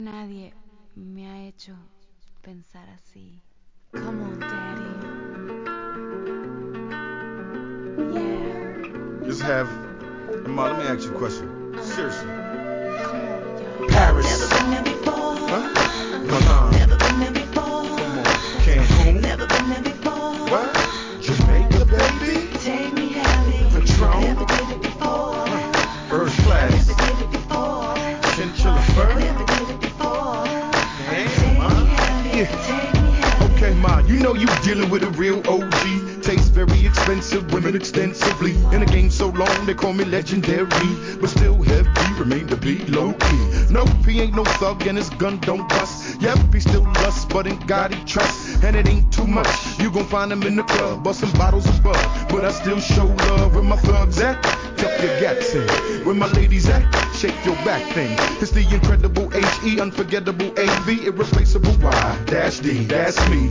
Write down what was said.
Nadie me ha hecho pensar así. Come on, daddy. Yeah. Just have, Ma, let me ask you a question. Seriously. Come on, y'all. Paris. Never been there before. Huh? Milan. Never been there before. Come on. Cancun. Never been there before. What? Jamaica, baby. Take me heavy. Patron. Never did it before. First class. Never did it before. Chinchilla fur. Never did it before. Damn, Take Ma. me heavy. Yeah. Take me heavy. Okay, Ma, you know you dealing with a real OG. Tastes very expensive, women extensively. In the game so long, they call me legendary. But still heavy, remain to be low key. Nope, he ain't no thug and his gun don't bust. Yep, he still lust, but in God he trusts. And it ain't too much, you gon' find him in the club, busting bottles of bud. But I still show love where my thugs at. Tuck your gats in. Where my ladies at? Shake your back thing. It's the incredible HE, unforgettable AV, irreplaceable Y-D. That's me.